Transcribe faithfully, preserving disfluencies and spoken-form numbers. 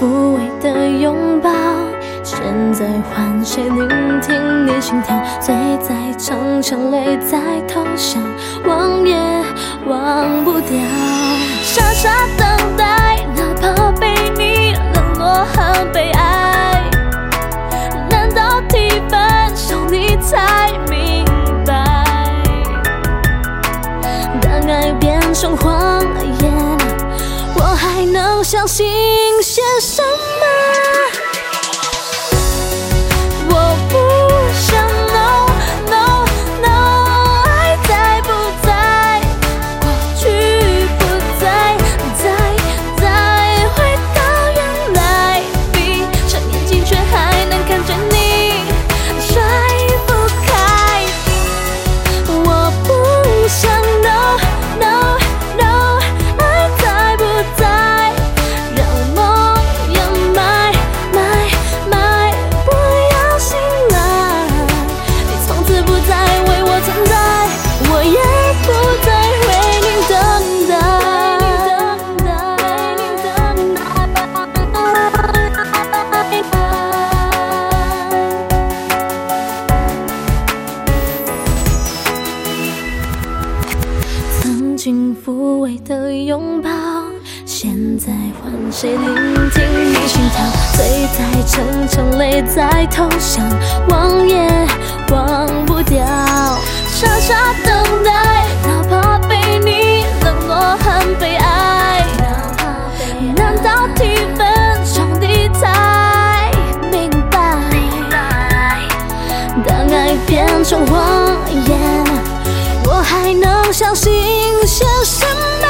抚慰的拥抱。现在换谁聆听你心跳？醉在长城，泪在头上，忘也忘不掉。傻傻等待，哪怕被你冷落和被爱。难道提分手你才明白？当爱变成谎言，我还能相信些什么？我不想 no no no， 爱在不在？过去不在，再再回到原来，闭上眼睛却还能看着你，甩不开。我不想 no no no， 爱在不在？让梦掩埋埋埋，不要醒来。你从此不再为我存在，我也不再为你等待。曾经抚慰的拥抱，现在换谁聆听你心跳？醉在城城，泪在头上，忘也忘不掉。傻傻等待，哪怕被你冷落和被爱。难道提分手你才明白？当爱变成谎言，我还能相信些什么？